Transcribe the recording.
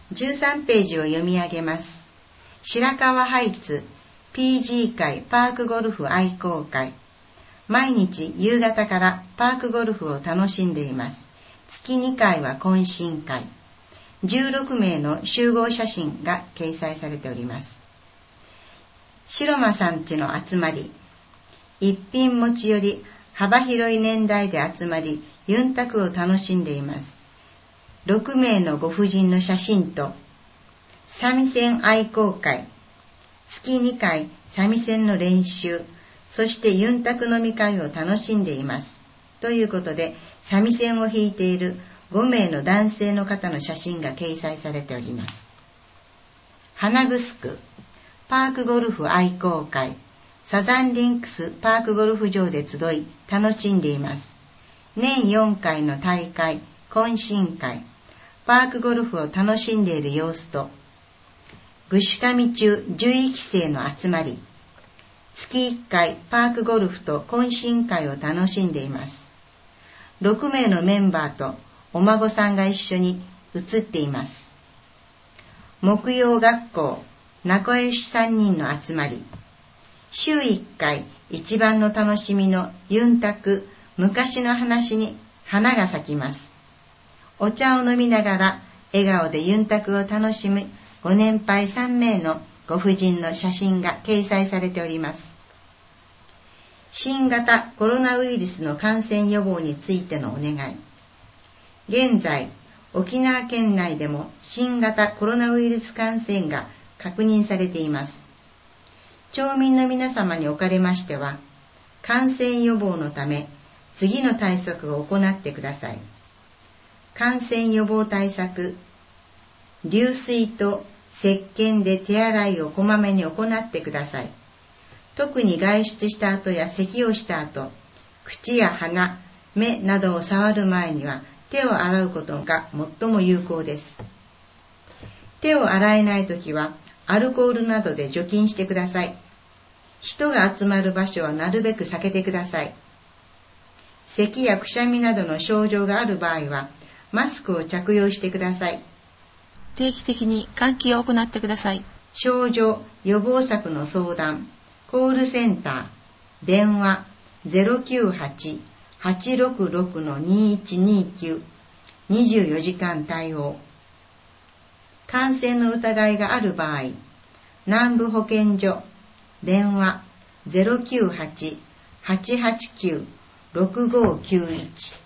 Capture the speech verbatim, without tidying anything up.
じゅうさんページを読み上げます。白川ハイツ ピージー 会パークゴルフ愛好会。毎日夕方からパークゴルフを楽しんでいます。月にかいは懇親会。じゅうろくめいの集合写真が掲載されております。白間さんちの集まり。一品持ち寄り幅広い年代で集まりユンタクを楽しんでいます。ろくめいのご婦人の写真と三味線愛好会。月にかい三味線の練習、そしてユンタク飲み会を楽しんでいます。ということで、三味線を弾いているごめいの男性の方の写真が掲載されております。花ぐすくパークゴルフ愛好会。サザンリンクスパークゴルフ場で集い楽しんでいます。年よんかいの大会、懇親会、パークゴルフを楽しんでいる様子と、具志上中じゅういっきせいの集まり、月いっかいパークゴルフと懇親会を楽しんでいます。ろくめいのメンバーとお孫さんが一緒に写っています。木曜学校仲良しさんにんの集まり、週いっかい一番の楽しみのユンタク昔の話に花が咲きます。お茶を飲みながら笑顔でユンタクを楽しむご年配さんめいのご婦人の写真が掲載されております。新型コロナウイルスの感染予防についてのお願い。現在、沖縄県内でも新型コロナウイルス感染が確認されています。町民の皆様におかれましては、感染予防のため次の対策を行ってください。感染予防対策、流水と石鹸で手洗いをこまめに行ってください。特に外出した後や咳をした後、口や鼻、目などを触る前には手を洗うことが最も有効です。手を洗えないときはアルコールなどで除菌してください。人が集まる場所はなるべく避けてください。咳やくしゃみなどの症状がある場合はマスクを着用してください。 定期的に換気を行ってください。 症状予防策の相談、コールセンター、電話 ゼロきゅうはち はちろくろく にいちにきゅう、にじゅうよじかん対応。感染の疑いがある場合、南部保健所、電話 ゼロきゅうはち はちはちきゅう ろくごきゅういち